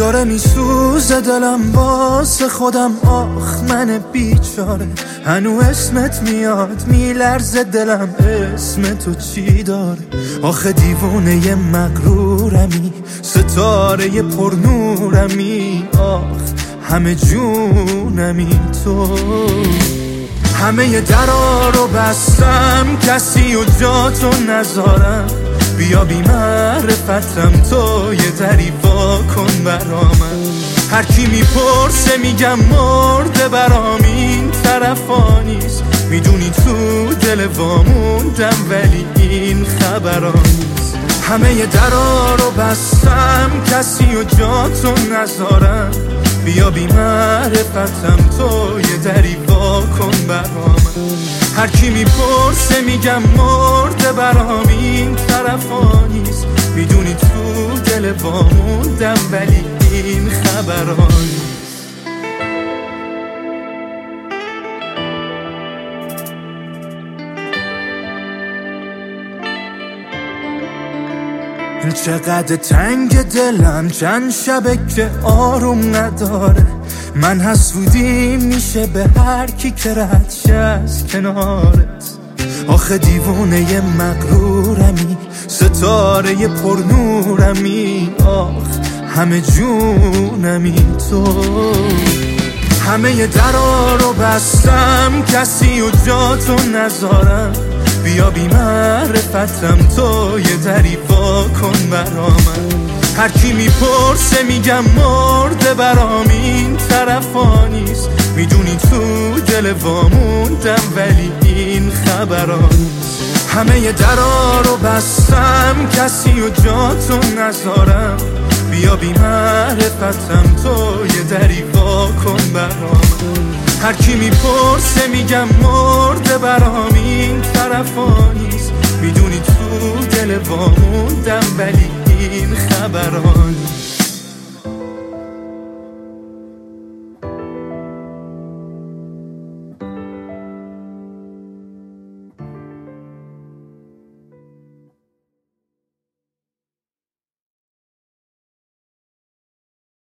داره میسوزه دلم واسه خودم، آخ من بیچاره. هنو اسمت میاد میلرزه دلم، اسم تو چی داره؟ آخه دیوونه مغرورمی، ستاره پرنورمی، آخ همه جونمی تو. همه درا رو بستم، کسی و جا تو نذارم. بیا بی معرفتم تو، یه دری وا کن برامن. هر کی میپرسه میگم مرده برام، این طرفا نیست. میدونی تو دل واموندم ولی این خبرا نیست. همه درا رو بستم، کسی و جا تو نذارم. بیا بی معرفتم تو، یه دری وا کن برامن. هر کی میپرسه میگم مرده برام، این طرفا نیست. میدونی تو دل واموندم ولی این خبرا نیست. چقدر تنگ دلم، چند شبه که آروم نداره. من حسودیم میشه به هر کی که رد شه از کنارت. آخه دیوونه مغرورمی، ستاره پرنورمی، آخ همه جونمی تو. همه درا رو بستم، کسی و جا تو نذارم. بیا بی معرفتم تو، یه دری وا کن برامن. هر کی میپرسه میگم مرده برام، این طرفا نیست. میدونی تو دل واموندم ولی این خبرا نیست. همه درا رو بستم، کسی و جا تو نذارم. بیا بی معرفتم تو، یه دری وا کن برامن. هر کی میپرسه میگم مرده برام، این طرفا نیست. میدونی تو دل واموندم ولی این خبرا نیست.